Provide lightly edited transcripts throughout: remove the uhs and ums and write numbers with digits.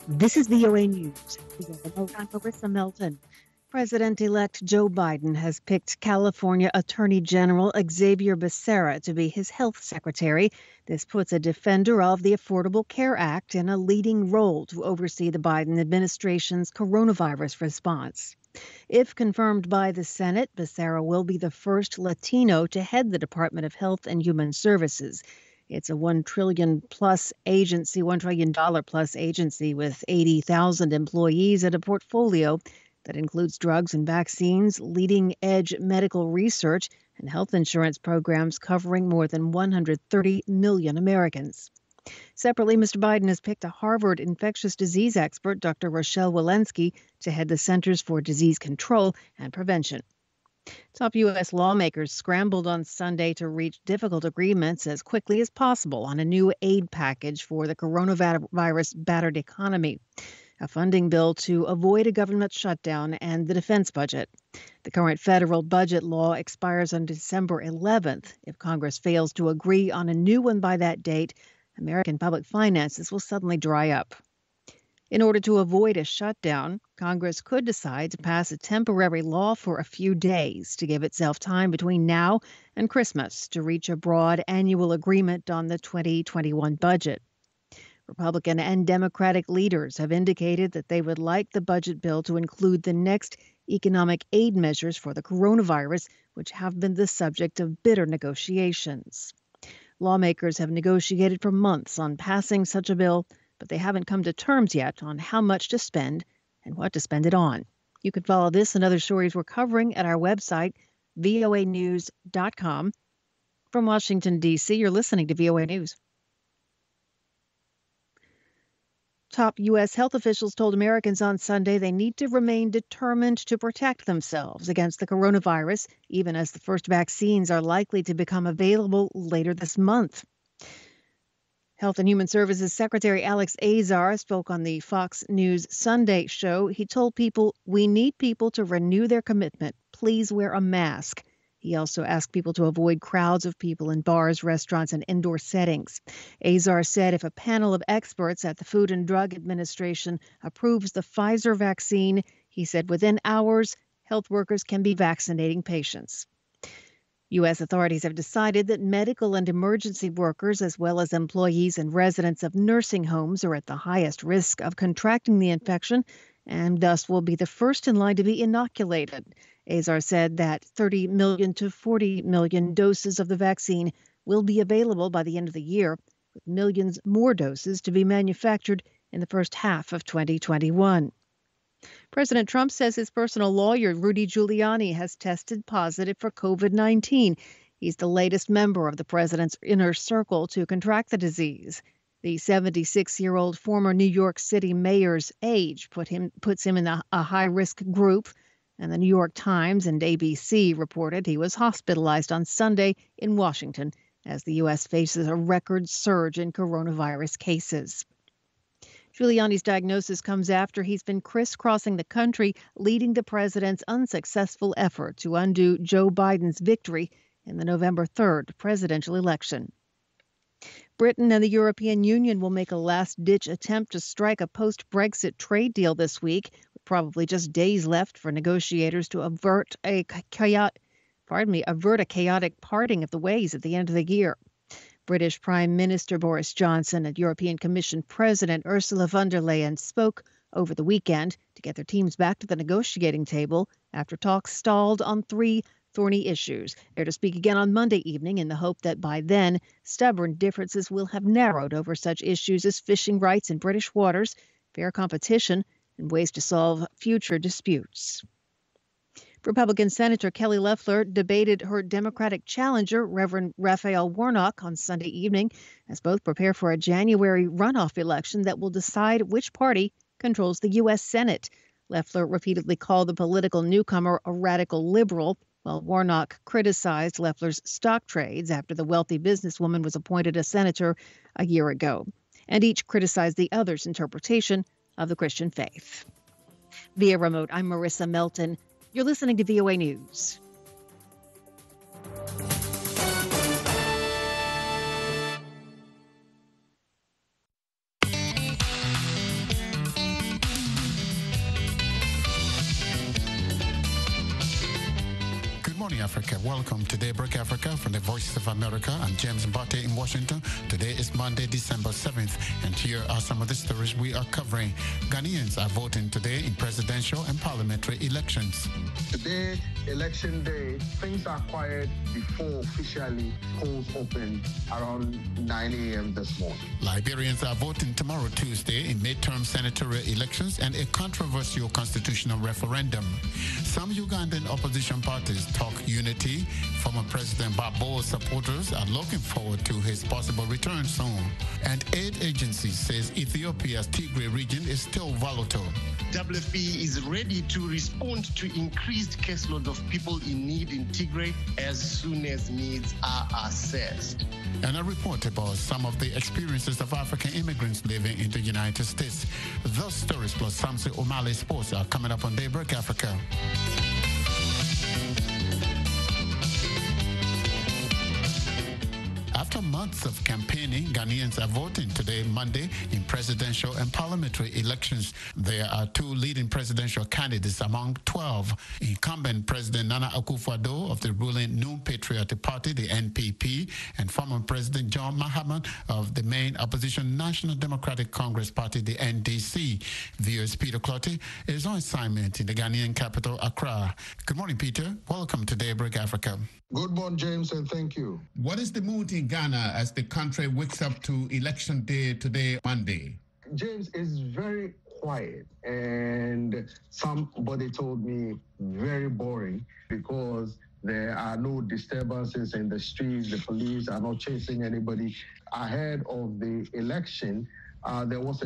This is VOA News. I'm Marissa Melton. President-elect Joe Biden has picked California Attorney General Xavier Becerra to be his health secretary. This puts a defender of the Affordable Care Act in a leading role to oversee the Biden administration's coronavirus response. If confirmed by the Senate, Becerra will be the first Latino to head the Department of Health and Human Services. It's a $1 trillion plus agency with 80,000 employees and a portfolio that includes drugs and vaccines, leading edge medical research, and health insurance programs covering more than 130 million Americans. Separately, Mr. Biden has picked a Harvard infectious disease expert, Dr. Rochelle Walensky, to head the Centers for Disease Control and Prevention. Top U.S. lawmakers scrambled on Sunday to reach difficult agreements as quickly as possible on a new aid package for the coronavirus-battered economy, a funding bill to avoid a government shutdown, and the defense budget. The current federal budget law expires on December 11th. If Congress fails to agree on a new one by that date, American public finances will suddenly dry up. In order to avoid a shutdown, Congress could decide to pass a temporary law for a few days to give itself time between now and Christmas to reach a broad annual agreement on the 2021 budget. Republican and Democratic leaders have indicated that they would like the budget bill to include the next economic aid measures for the coronavirus, which have been the subject of bitter negotiations. Lawmakers have negotiated for months on passing such a bill, but they haven't come to terms yet on how much to spend and what to spend it on. You can follow this and other stories we're covering at our website, voanews.com. From Washington, D.C., you're listening to VOA News. Top U.S. health officials told Americans on Sunday they need to remain determined to protect themselves against the coronavirus, even as the first vaccines are likely to become available later this month. Health and Human Services Secretary Alex Azar spoke on the Fox News Sunday show. He told people, "We need people to renew their commitment. Please wear a mask." He also asked people to avoid crowds of people in bars, restaurants, and indoor settings. Azar said if a panel of experts at the Food and Drug Administration approves the Pfizer vaccine, he said within hours, health workers can be vaccinating patients. U.S. authorities have decided that medical and emergency workers, as well as employees and residents of nursing homes, are at the highest risk of contracting the infection and thus will be the first in line to be inoculated. Azar said that 30 million to 40 million doses of the vaccine will be available by the end of the year, with millions more doses to be manufactured in the first half of 2021. President Trump says his personal lawyer, Rudy Giuliani, has tested positive for COVID-19. He's the latest member of the president's inner circle to contract the disease. The 76-year-old former New York City mayor's age puts him in a high-risk group, and the New York Times and ABC reported he was hospitalized on Sunday in Washington as the U.S. faces a record surge in coronavirus cases. Giuliani's diagnosis comes after he's been crisscrossing the country, leading the president's unsuccessful effort to undo Joe Biden's victory in the November 3rd presidential election. Britain and the European Union will make a last-ditch attempt to strike a post-Brexit trade deal this week, with probably just days left for negotiators to avert a chaotic parting of the ways at the end of the year. British Prime Minister Boris Johnson and European Commission President Ursula von der Leyen spoke over the weekend to get their teams back to the negotiating table after talks stalled on three thorny issues. They're to speak again on Monday evening in the hope that by then, stubborn differences will have narrowed over such issues as fishing rights in British waters, fair competition, and ways to solve future disputes. Republican Senator Kelly Loeffler debated her Democratic challenger, Reverend Raphael Warnock, on Sunday evening, as both prepare for a January runoff election that will decide which party controls the U.S. Senate. Loeffler repeatedly called the political newcomer a radical liberal, while Warnock criticized Loeffler's stock trades after the wealthy businesswoman was appointed a senator a year ago, and each criticized the other's interpretation of the Christian faith. Via remote, I'm Marissa Melton. You're listening to VOA News. morning, Africa. Welcome to Daybreak Africa from the Voices of America. I'm James Mbate in Washington. Today is Monday, December 7th, and here are some of the stories we are covering. Ghanaians are voting today in presidential and parliamentary elections. Today, election day, things are quiet before officially polls open around 9 a.m. this morning. Liberians are voting tomorrow, Tuesday, in midterm senatorial elections and a controversial constitutional referendum. Some Ugandan opposition parties talk unity. Former President Babo's supporters are looking forward to his possible return soon. And aid agency says Ethiopia's Tigray region is still volatile. WFP is ready to respond to increased caseload of people in need in Tigray as soon as needs are assessed. And a report about some of the experiences of African immigrants living in the United States. Those stories plus Samson O'Malley Sports are coming up on Daybreak Africa. After months of campaigning, Ghanaians are voting today, Monday, in presidential and parliamentary elections. There are two leading presidential candidates among 12. Incumbent President Nana Akufo-Addo of the ruling New Patriotic Party, the NPP, and former President John Mahama of the main opposition National Democratic Congress Party, the NDC. VOA's Peter Clotty is on assignment in the Ghanaian capital, Accra. Good morning, Peter. Welcome to Daybreak Africa. Good morning, James, and thank you. What is the mood in Ghana as the country wakes up to election day today, Monday? James, it's very quiet, and somebody told me very boring because there are no disturbances in the streets. The police are not chasing anybody. Ahead of the election, there was a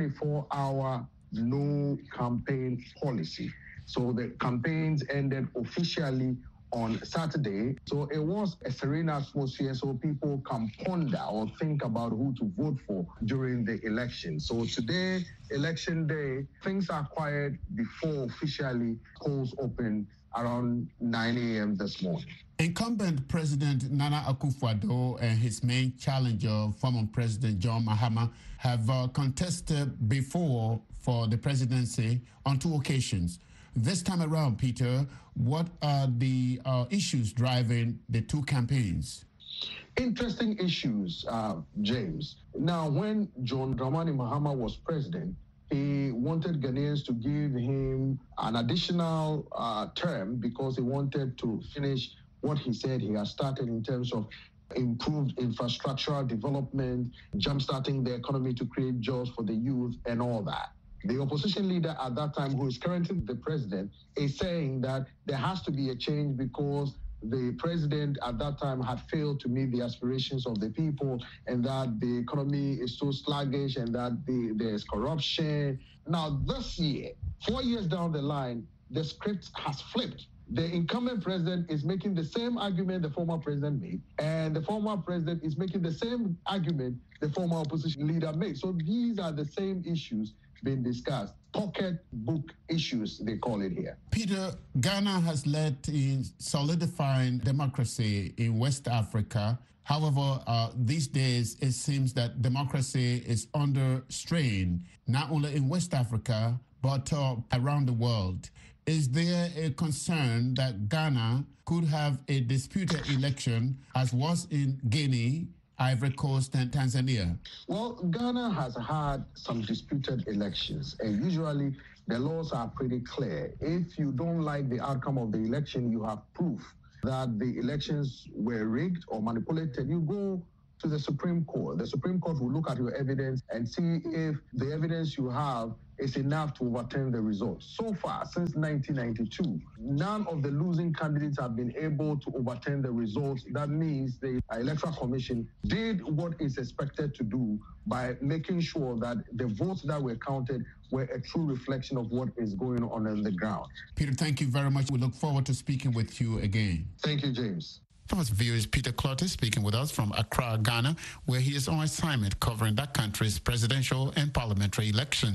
24-hour no campaign policy. So the campaigns ended officially on Saturday. So it was a serene atmosphere so people can ponder or think about who to vote for during the election. So today, election day, things are quiet before officially polls open around 9 a.m. this morning. Incumbent President Nana Akufo-Addo and his main challenger, former President John Mahama, have contested before for the presidency on two occasions. This time around, Peter, what are the issues driving the two campaigns? Interesting issues, James. Now, when John Dramani Mahama was president, he wanted Ghanaians to give him an additional term because he wanted to finish what he said he has started in terms of improved infrastructural development, jumpstarting the economy to create jobs for the youth and all that. The opposition leader at that time, who is currently the president, is saying that there has to be a change because the president at that time had failed to meet the aspirations of the people and that the economy is so sluggish and that there's corruption. Now, this year, 4 years down the line, the script has flipped. The incumbent president is making the same argument the former president made, and the former president is making the same argument the former opposition leader made. So these are the same issues being discussed. Pocketbook issues, they call it here. Peter, Ghana has led in solidifying democracy in West Africa. However, these days, it seems that democracy is under strain, not only in West Africa, but around the world. Is there a concern that Ghana could have a disputed election, as was in Guinea, Ivory Coast, and Tanzania? Well, Ghana has had some disputed elections, and usually the laws are pretty clear. If you don't like the outcome of the election, you have proof that the elections were rigged or manipulated, you go to the Supreme Court. The Supreme Court will look at your evidence and see if the evidence you have is enough to overturn the results. So far, since 1992, none of the losing candidates have been able to overturn the results. That means the Electoral Commission did what is expected to do by making sure that the votes that were counted were a true reflection of what is going on the ground. Peter, thank you very much. We look forward to speaking with you again. Thank you, James. That was VOA's Peter Clotty speaking with us from Accra, Ghana, where he is on assignment covering that country's presidential and parliamentary election.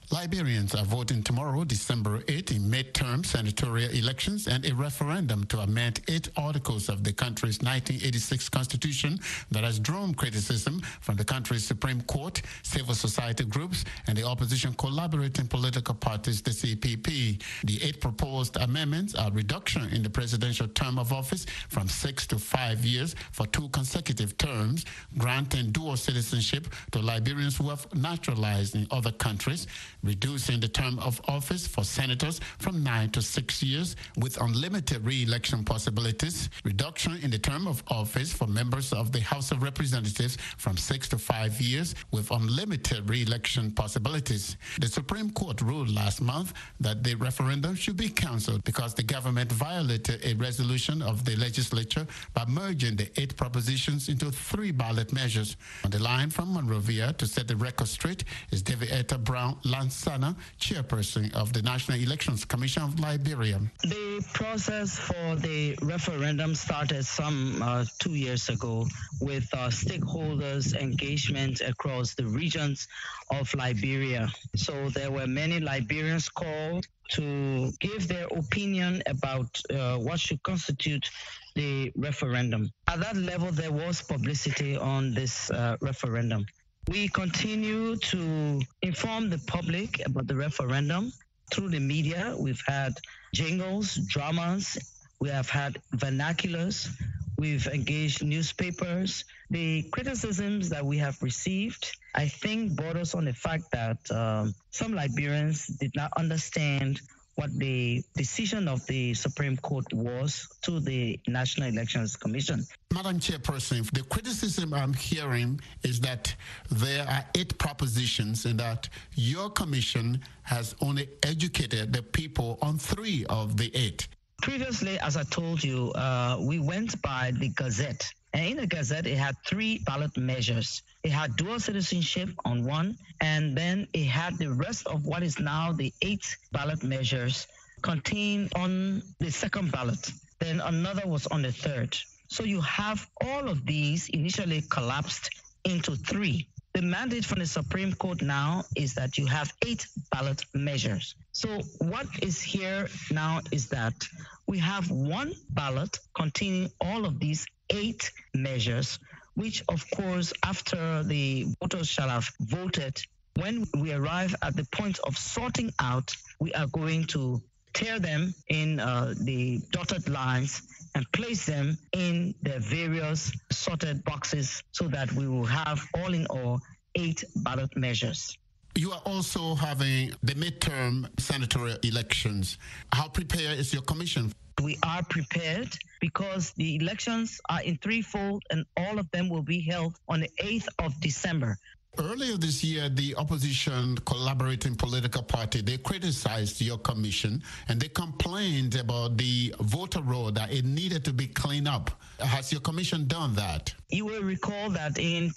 Liberians are voting tomorrow, December 8, in midterm senatorial elections and a referendum to amend 8 articles of the country's 1986 constitution that has drawn criticism from the country's Supreme Court, civil society groups, and the opposition collaborating political parties, the CPP. The 8 proposed amendments are reduction in the presidential term of office from 6 to 5 years for 2 consecutive terms, granting dual citizenship to Liberians who have naturalized in other countries, reducing the term of office for senators from 9 to 6 years with unlimited re-election possibilities, reduction in the term of office for members of the House of Representatives from 6 to 5 years with unlimited re-election possibilities. The Supreme Court ruled last month that the referendum should be cancelled because the government violated a resolution of the legislature by merging the 8 propositions into 3 ballot measures. On the line from Monrovia to set the record straight is Devietta Brown Lansana, chairperson of the National Elections Commission of Liberia. The process for the referendum started some 2 years ago with stakeholders' engagement across the regions of Liberia. So there were many Liberians called to give their opinion about what should constitute the referendum. At that level, there was publicity on this referendum. We continue to inform the public about the referendum through the media. We've had jingles, dramas, we have had vernaculars, we've engaged newspapers. The criticisms that we have received, I think, brought us on the fact that some Liberians did not understand what the decision of the Supreme Court was to the National Elections Commission. Madam Chairperson, the criticism I'm hearing is that there are 8 propositions and that your commission has only educated the people on 3 of the 8. Previously, as I told you, we went by the Gazette. And in the Gazette, it had 3 ballot measures. It had dual citizenship on one, and then it had the rest of what is now the 8 ballot measures contained on the second ballot. Then another was on the third. So you have all of these initially collapsed into 3. The mandate from the Supreme Court now is that you have 8 ballot measures. So what is here now is that we have 1 ballot containing all of these 8 measures, which of course, after the voters shall have voted, when we arrive at the point of sorting out, we are going to tear them in the dotted lines and place them in the various sorted boxes so that we will have all in all 8 ballot measures. You are also having the midterm senatorial elections. How prepared is your commission? We are prepared because the elections are in threefold and all of them will be held on the 8th of December. Earlier this year, the opposition collaborating political party, they criticized your commission and they complained about the voter roll, that it needed to be cleaned up. Has your commission done that? You will recall that in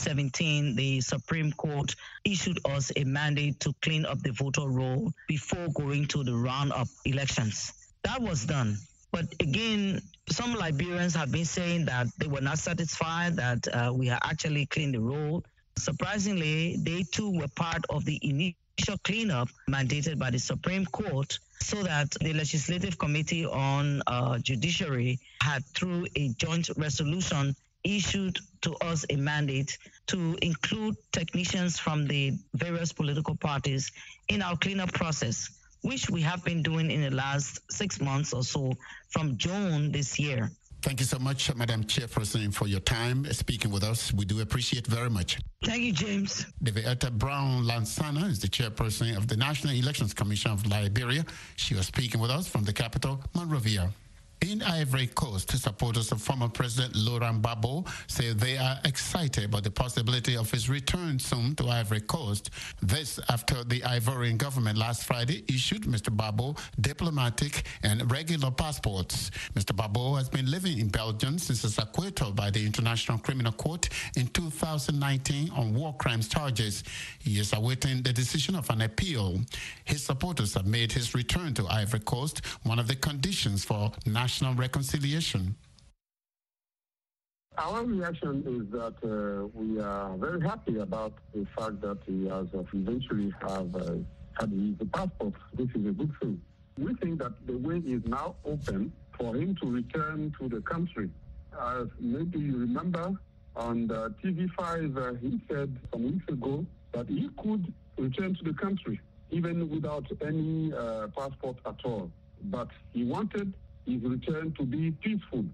2017, the Supreme Court issued us a mandate to clean up the voter roll before going to the round-up elections. That was done. But again, some Liberians have been saying that they were not satisfied that we had actually cleaned the roll. Surprisingly, they too were part of the initial cleanup mandated by the Supreme Court, so that the Legislative Committee on Judiciary had, through a joint resolution, issued to us a mandate to include technicians from the various political parties in our cleanup process, which we have been doing in the last 6 months or so from June this year. Thank you so much, Madam Chairperson, for your time speaking with us. We do appreciate very much. Thank you, James. Devietta Brown Lansana is the chairperson of the National Elections Commission of Liberia. She was speaking with us from the capital, Monrovia. In Ivory Coast, supporters of former President Laurent Gbagbo say they are excited about the possibility of his return soon to Ivory Coast. This after the Ivorian government last Friday issued Mr. Gbagbo diplomatic and regular passports. Mr. Gbagbo has been living in Belgium since his acquittal by the International Criminal Court in 2019 on war crimes charges. He is awaiting the decision of an appeal. His supporters have made his return to Ivory Coast one of the conditions for national reconciliation. Our reaction is that we are very happy about the fact that he has eventually have had his passport, which is a good thing. We think that the way is now open for him to return to the country. As maybe you remember, on the TV5, he said some weeks ago that he could return to the country, even without any passport at all. But he wanted his return to be peaceful.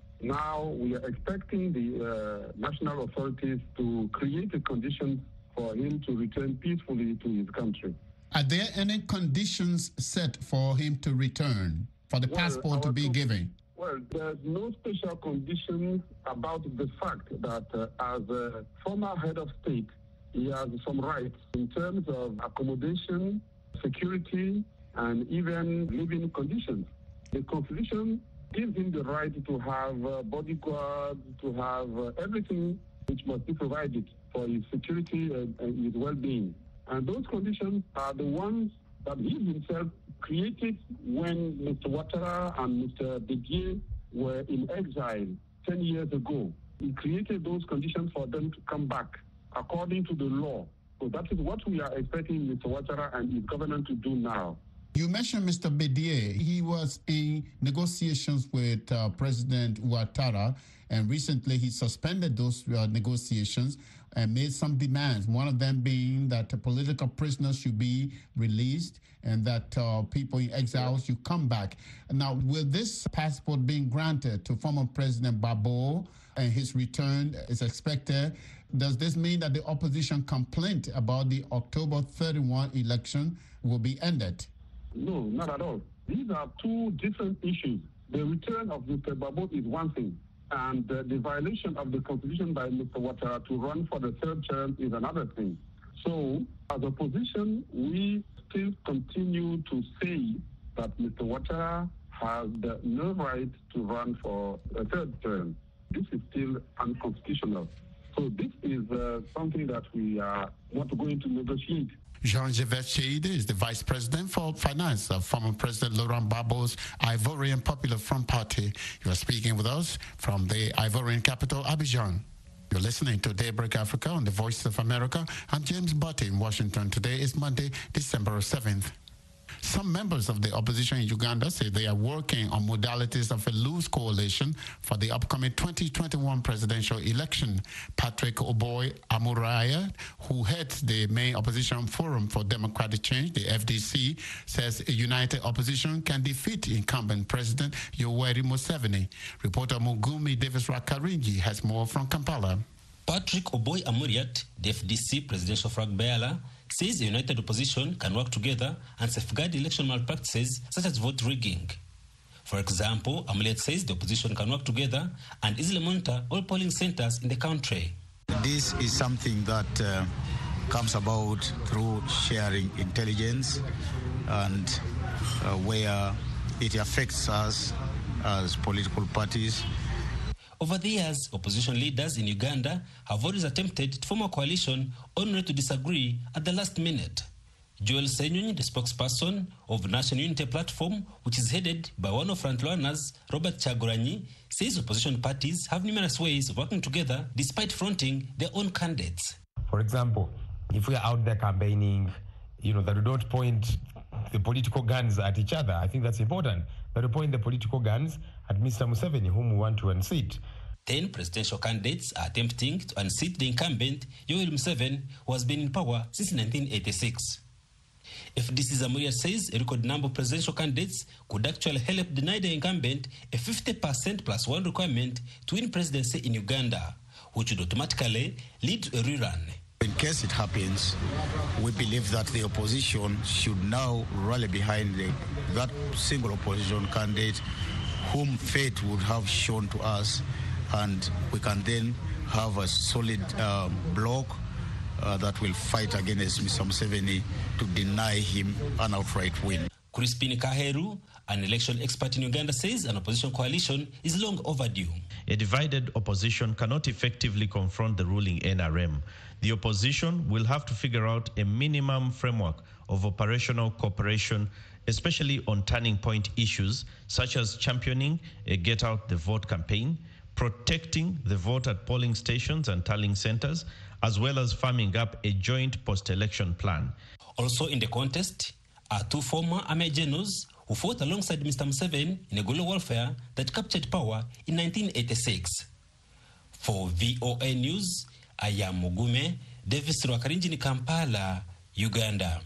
Now we are expecting the national authorities to create a condition for him to return peacefully to his country. Are there any conditions set for him to return, for the passport to be given? Well, there's no special conditions about the fact that as a former head of state, he has some rights in terms of accommodation, security, and even living conditions. The Constitution gives him the right to have bodyguards, to have everything which must be provided for his security and his well-being. And those conditions are the ones that he himself created when Mr. Ouattara and Mr. Bédié were in exile 10 years ago. He created those conditions for them to come back according to the law. So that is what we are expecting Mr. Ouattara and his government to do now. You mentioned Mr. Bédié. He was in negotiations with President Ouattara, and recently he suspended those negotiations and made some demands, one of them being that political prisoners should be released and that people in exile should come back. Now, will this passport being granted to former President Gbagbo and his return is expected, does this mean that the opposition complaint about the October 31 election will be ended? No, not at all. These are two different issues. The return of Mr. Gbagbo is one thing, and the violation of the Constitution by Mr. Ouattara to run for the third term is another thing. So, as opposition, we still continue to say that Mr. Ouattara has no right to run for a third term. This is still unconstitutional. So this is something that we are not going to negotiate. Jean-Yves Cheide is the Vice President for Finance of former President Laurent Gbagbo's Ivorian Popular Front Party. You are speaking with us from the Ivorian capital, Abidjan. You're listening to Daybreak Africa on the Voice of America. I'm James Butte in Washington. Today is Monday, December 7th. Some members of the opposition in Uganda say they are working on modalities of a loose coalition for the upcoming 2021 presidential election. Patrick Oboi Amuraya, who heads the main opposition forum for democratic change, the FDC, says a united opposition can defeat incumbent President Yoweri Museveni. Reporter Mugumi Davis-Rakaringi has more from Kampala. Patrick Oboi Amuriat, the FDC presidential flag bearer, says a united opposition can work together and safeguard election malpractices such as vote rigging. For example, Amuriat says the opposition can work together and easily monitor all polling centers in the country. This is something that comes about through sharing intelligence and where it affects us as political parties. Over the years, opposition leaders in Uganda have always attempted to form a coalition only to disagree at the last minute. Joel Senyonyi, the spokesperson of National Unity Platform, which is headed by one of frontrunners, Robert Chaguranyi, says opposition parties have numerous ways of working together despite fronting their own candidates. For example, if we are out there campaigning, that we don't point the political guns at each other. I think that's important. That we point the political guns at Mr. Museveni, whom we want to unseat. 10 presidential candidates are attempting to unseat the incumbent, Yoweri Museveni, who has been in power since 1986. FDC's Amuriat says a record number of presidential candidates could actually help deny the incumbent a 50% plus one requirement to win presidency in Uganda, which would automatically lead to a rerun. In case it happens, we believe that the opposition should now rally behind that single opposition candidate whom fate would have shown to us, and we can then have a solid bloc that will fight against Mr. Museveni to deny him an outright win. Crispin Kaheru, an election expert in Uganda, says an opposition coalition is long overdue. A divided opposition cannot effectively confront the ruling NRM. The opposition will have to figure out a minimum framework of operational cooperation, especially on turning point issues such as championing a get out the vote campaign, protecting the vote at polling stations and tallying centers, as well as firming up a joint post-election plan. Also in the contest are two former army generals who fought alongside Mr. Museveni in a guerrilla warfare that captured power in 1986. For VOA News, I am Mugume Davis Rwakarinji in Kampala, Uganda.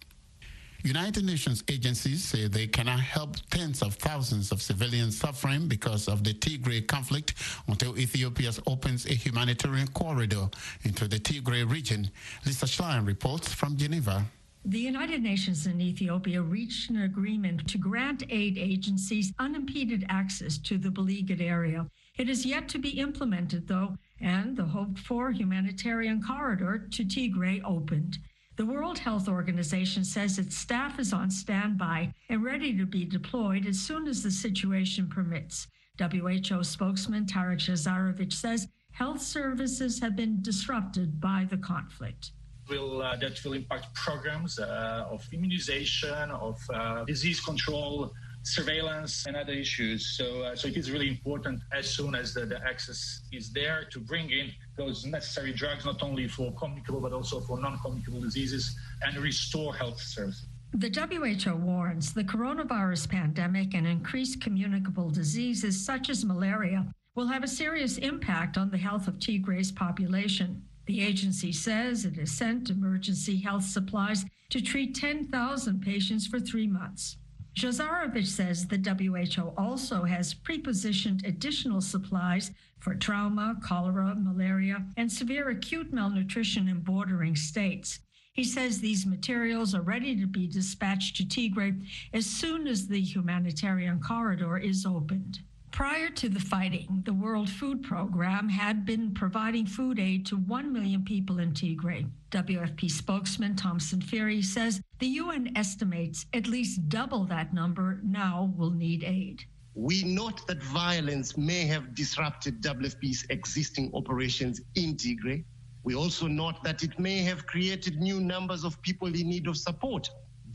United Nations agencies say they cannot help tens of thousands of civilians suffering because of the Tigray conflict until Ethiopia opens a humanitarian corridor into the Tigray region. Lisa Schlein reports from Geneva. The United Nations and Ethiopia reached an agreement to grant aid agencies unimpeded access to the beleaguered area. It is yet to be implemented, though, and the hoped-for humanitarian corridor to Tigray opened. The World Health Organization says its staff is on standby and ready to be deployed as soon as the situation permits. WHO spokesman Tarek Jazarovich says health services have been disrupted by the conflict. That will impact programs of immunization, of disease control, surveillance, and other issues. So it is really important as soon as the access is there to bring in those necessary drugs, not only for communicable but also for non-communicable diseases, and restore health services. The WHO warns the coronavirus pandemic and increased communicable diseases such as malaria will have a serious impact on the health of Tigray's population. The agency says it has sent emergency health supplies to treat 10,000 patients for 3 months. Jazarovich says the WHO also has pre-positioned additional supplies for trauma, cholera, malaria, and severe acute malnutrition in bordering states. He says these materials are ready to be dispatched to Tigray as soon as the humanitarian corridor is opened. Prior to the fighting, the World Food Program had been providing food aid to 1 million people in Tigray. WFP spokesman Thomson Phiri says the UN estimates at least double that number now will need aid. We note that violence may have disrupted WFP's existing operations in Tigray. We also note that it may have created new numbers of people in need of support.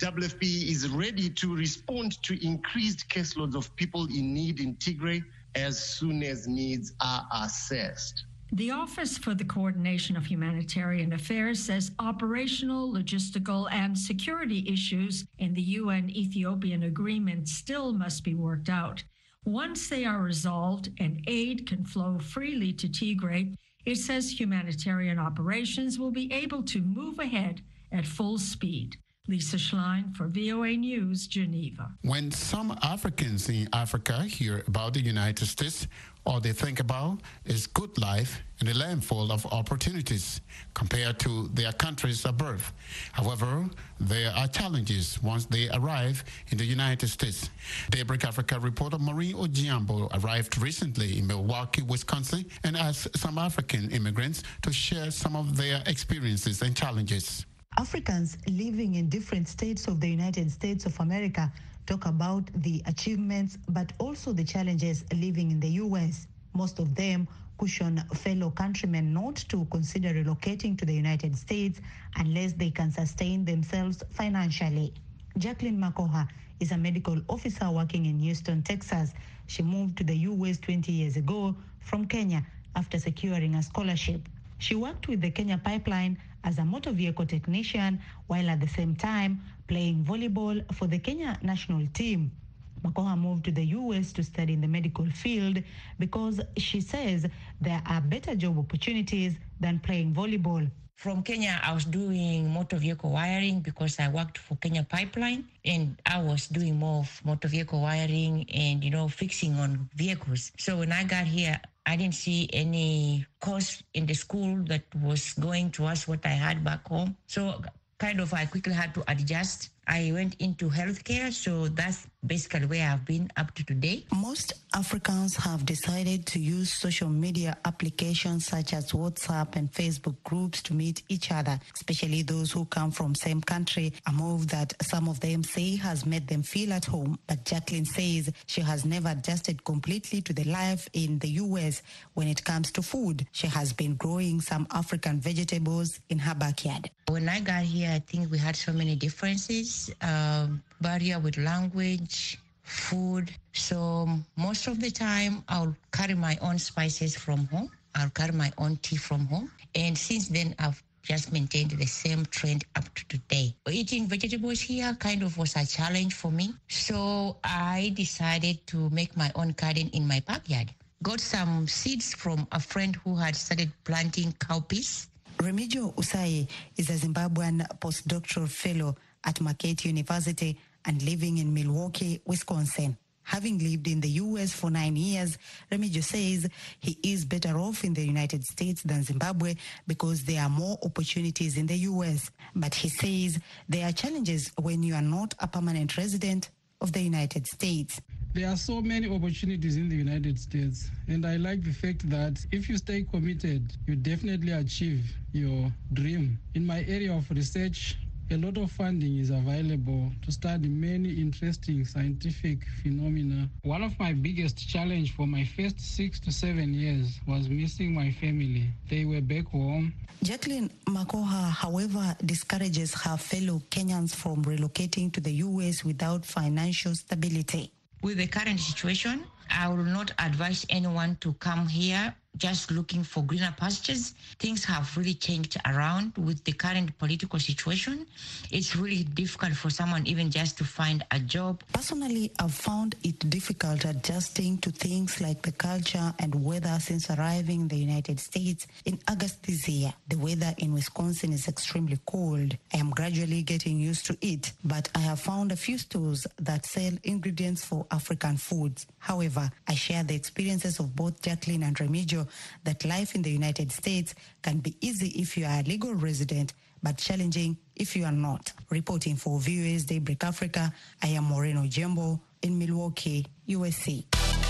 WFP is ready to respond to increased caseloads of people in need in Tigray as soon as needs are assessed. The Office for the Coordination of Humanitarian Affairs says operational, logistical, and security issues in the UN-Ethiopian agreement still must be worked out. Once they are resolved and aid can flow freely to Tigray, it says humanitarian operations will be able to move ahead at full speed. Lisa Schlein for VOA News, Geneva. When some Africans in Africa hear about the United States, all they think about is good life and a land full of opportunities compared to their countries of birth. However, there are challenges once they arrive in the United States. Daybreak Africa reporter Maureen Ojiambo arrived recently in Milwaukee, Wisconsin, and asked some African immigrants to share some of their experiences and challenges. Africans living in different states of the United States of America talk about the achievements, but also the challenges living in the U.S. Most of them caution fellow countrymen not to consider relocating to the United States unless they can sustain themselves financially. Jacqueline Makoha is a medical officer working in Houston, Texas. She moved to the U.S. 20 years ago from Kenya after securing a scholarship. She worked with the Kenya Pipeline as a motor vehicle technician while at the same time playing volleyball for the Kenya national team. Makoha moved to the U.S. to study in the medical field because she says there are better job opportunities than playing volleyball. From Kenya, I was doing motor vehicle wiring because I worked for Kenya Pipeline, and I was doing more of motor vehicle wiring and, fixing on vehicles. So when I got here, I didn't see any course in the school that was going towards what I had back home. So I quickly had to adjust. I went into healthcare, so that's basically where I've been up to today. Most Africans have decided to use social media applications such as WhatsApp and Facebook groups to meet each other, especially those who come from same country, a move that some of them say has made them feel at home. But Jacqueline says she has never adjusted completely to the life in the U.S. when it comes to food. She has been growing some African vegetables in her backyard. When I got here, I think we had so many differences, barrier with language, food. So most of the time, I'll carry my own spices from home. I'll carry my own tea from home. And since then, I've just maintained the same trend up to today. Eating vegetables here kind of was a challenge for me. So I decided to make my own garden in my backyard. Got some seeds from a friend who had started planting cowpeas. Remigio Usai is a Zimbabwean postdoctoral fellow at Marquette University and living in Milwaukee, Wisconsin. Having lived in the U.S. for 9 years, Remigio says he is better off in the United States than Zimbabwe because there are more opportunities in the U.S. But he says there are challenges when you are not a permanent resident of the United States. There are so many opportunities in the United States, and I like the fact that if you stay committed, you definitely achieve your dream. In my area of research, a lot of funding is available to study many interesting scientific phenomena. One of my biggest challenges for my first 6 to 7 years was missing my family. They were back home. Jacqueline Makoha, however, discourages her fellow Kenyans from relocating to the U.S. without financial stability. With the current situation, I will not advise anyone to come here just looking for greener pastures. Things have really changed around with the current political situation. It's really difficult for someone even just to find a job. Personally, I've found it difficult adjusting to things like the culture and weather since arriving in the United States in August this year. The weather in Wisconsin is extremely cold. I am gradually getting used to it, but I have found a few stores that sell ingredients for African foods. However, I share the experiences of both Jacqueline and Remigio that life in the United States can be easy if you are a legal resident, but challenging if you are not. Reporting for VOA's Daybreak Africa, I am Moreno Jembo in Milwaukee, USA.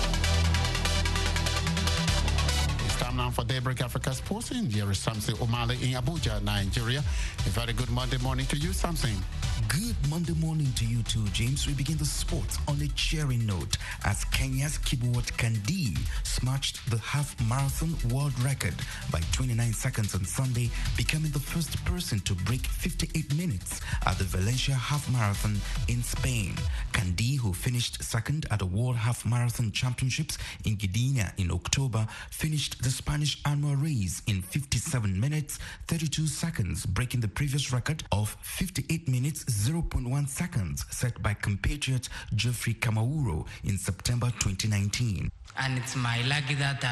It's time now for Daybreak Africa Sports. Here is Samson Omale in Abuja, Nigeria. A very good Monday morning to you, Samson. Good Monday morning to you too, James. We begin the sports on a cheering note as Kenya's Kibiwot Kandi smashed the half-marathon world record by 29 seconds on Sunday, becoming the first person to break 58 minutes at the Valencia half-marathon in Spain. Kandi, who finished second at the World Half-Marathon Championships in Gdynia in October, finished the Spanish annual race in 57 minutes, 32 seconds, breaking the previous record of 58 minutes, 0.1 seconds set by compatriot Geoffrey Kamauro in September 2019. And it's my lucky that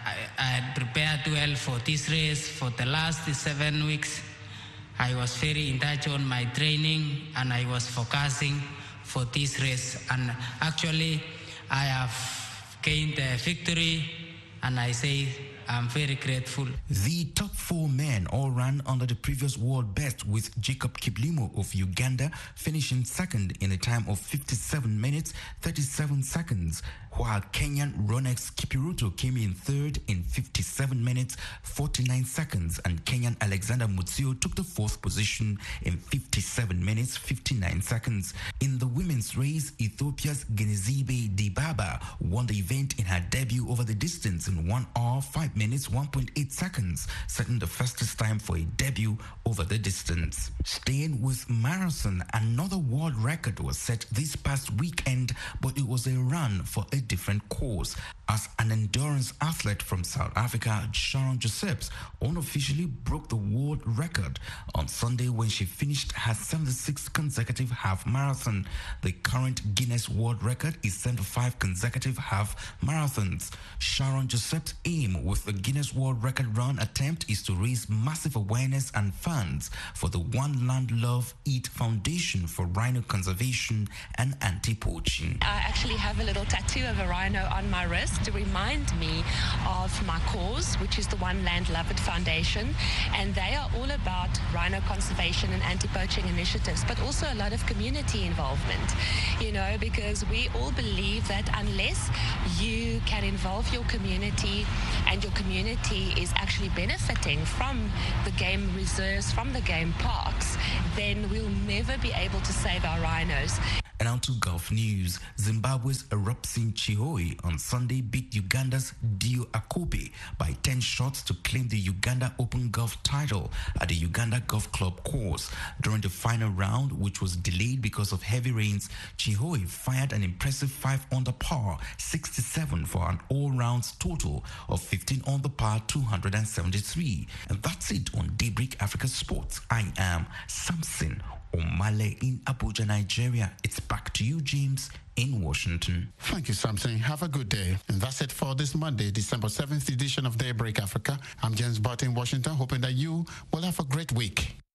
I prepared well for this race for the last 7 weeks. I was very in touch on my training and I was focusing for this race. And actually, I have gained a victory and I say I'm very grateful. The top 4 men all ran under the previous world best, with Jacob Kiplimo of Uganda finishing second in a time of 57 minutes, 37 seconds, while Kenyan Ronex Kipiruto came in third in 57 minutes, 49 seconds, and Kenyan Alexander Mutsio took the 4th position in 57 minutes, 59 seconds. In the women's race, Ethiopia's Genezibe Dibaba won the event in her debut over the distance in 1 hour, 5 minutes, 1.8 seconds, setting the fastest time for a debut over the distance. Staying with marathon, another world record was set this past weekend, but it was a run for a different course, as an endurance athlete from South Africa, Sharon Josephs, unofficially broke the world record on Sunday when she finished her 76th consecutive half marathon. The current Guinness World Record is 75 consecutive half marathons. Sharon Josephs' aim with the Guinness World Record run attempt is to raise massive awareness and funds for the One Land Love Eat Foundation for rhino conservation and anti-poaching. I actually have a little tattoo of a rhino on my wrist to remind me of my cause, which is the One Land Love It Foundation, and they are all about rhino conservation and anti-poaching initiatives, but also a lot of community involvement, because we all believe that unless you can involve your community and your community is actually benefiting from the game reserves, from the game parks, then we'll never be able to save our rhinos. And on to golf news. Zimbabwe's Robson Chihoi on Sunday beat Uganda's Dio Akope by 10 shots to claim the Uganda Open Golf title at the Uganda Golf Club course. During the final round, which was delayed because of heavy rains, Chihoi fired an impressive 5 under par 67 for an all-rounds total of 15 under par 273. And that's it on Daybreak Africa Sports. I am Samson Omale in Abuja, Nigeria. It's back to you, James, in Washington. Thank you, Samson. Have a good day. And that's it for this Monday, December 7th edition of Daybreak Africa. I'm James Barton in Washington, hoping that you will have a great week.